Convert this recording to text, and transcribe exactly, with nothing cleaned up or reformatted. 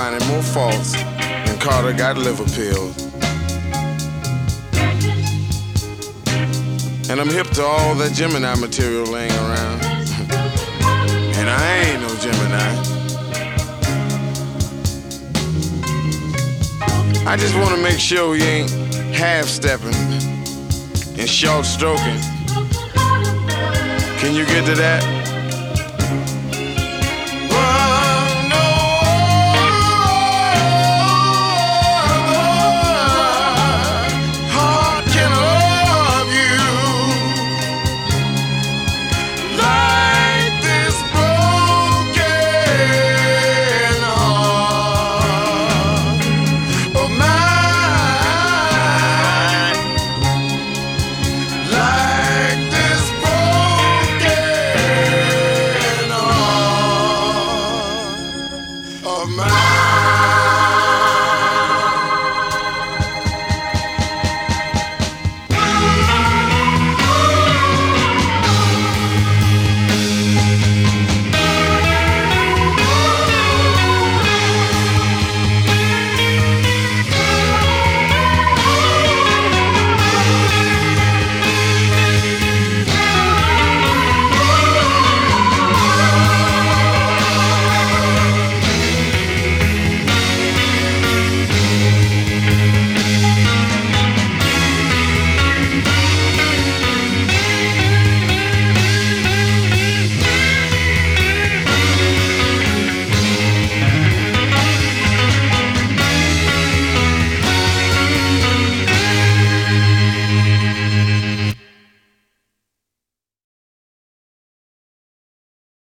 finding more faults than Carter got liver pills. And I'm hip to all that Gemini material laying around. And I ain't no Gemini. I just want to make sure he ain't half-stepping and short-stroking. Can you get to that?